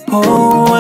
Oh,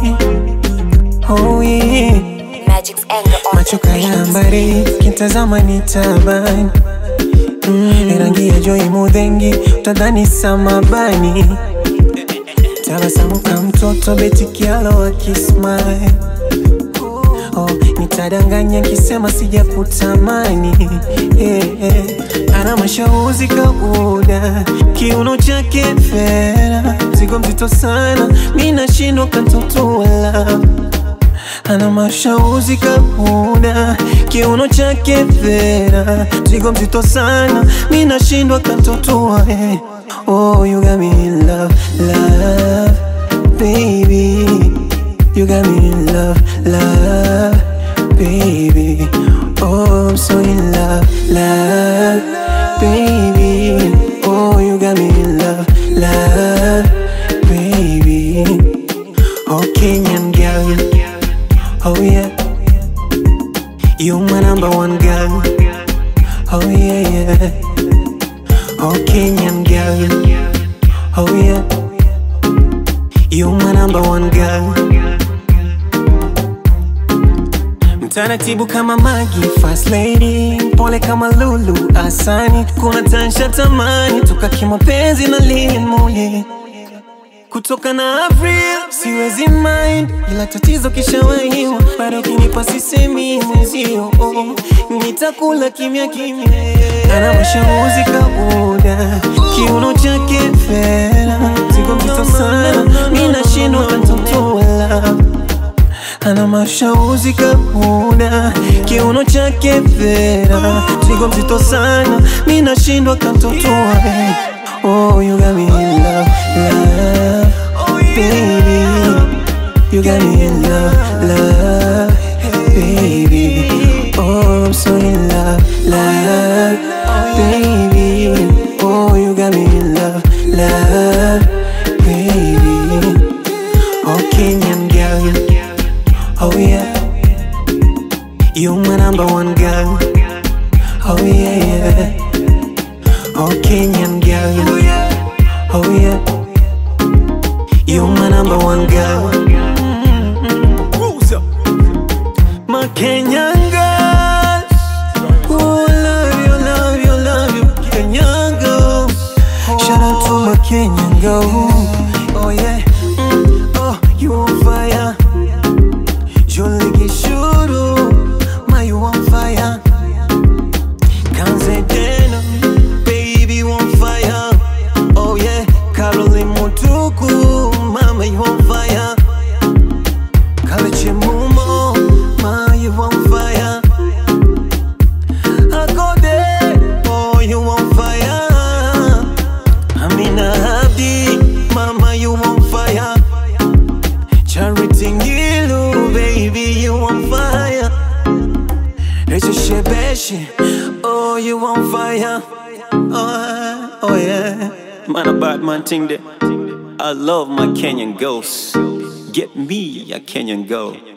oh yeah. Magic's anger on Machoka ya mbari, kintazama ni tabani. Rangi ya joy mudhengi, utadhani samabani. Tabasamu kama mtoto beti kialo wakismile. Oh, nitadanganya kisema sijakutamani. Ana mashauzi kauda, kiuno chake fera. Zigo mzito sana, mina shindwa kantotola. Ana mashauzi kauda, kiuno chake fera. Zigo mzito sana, mina shindwa kantotola. Oh, you got me in love, love, baby. You got me in love, love, baby. Oh, I'm so in love, love, baby. Oh, you got me in love, love, baby. Oh, Kenyan girl, oh yeah. You my number one girl, oh yeah, yeah. Oh, Kenyan girl, oh yeah. You my number one girl. Mtaratibu kama Magi, fast lady. Pole kama Lulu, Asani. Kuna tansha tamani, toka kimapenzi na limuli. Kutoka na Avril, siwezi mind. Ila tatizo kishawahiwa, bado kinipa sisemi mwezio. Nitakula kimya kimya. Ana mashauzi kauda, kiuno chake fera. Zigo mzito sana, mina shindwa kantotola. Ana mashauzi kauda, kiuno chake fera. Zigo mzito sana, mina shindwa kantotola. Oh, you got me in love, love, baby. You got me in love, love, baby. Oh, I'm so in love, love, baby. Oh, you got me in love, love, baby. Oh, Kenyan girl, oh yeah. You my number one girl, oh yeah, yeah. Oh, Kenyan girl, oh yeah. You my number one girl. My Kenyan girls, oh, I love you, love you, love you, Kenyan girls. Shout out to my Kenyan girls. Oh yeah, oh, you on fire. Jolie Gishuru, my you on fire. Kanze Deno, baby you on fire. Oh yeah, Caroline Mutuku, mama you on fire. Kalechi Mumo, ma you on fire. Akode, oh you on fire. Amina Abdi, mama you on fire. Charity Ngilu, baby you on fire. Recha Shebeshi, oh you on fire. Oh yeah. Man a bad man thing there. I love my Kenyan girls. Get me a Kenyan girl.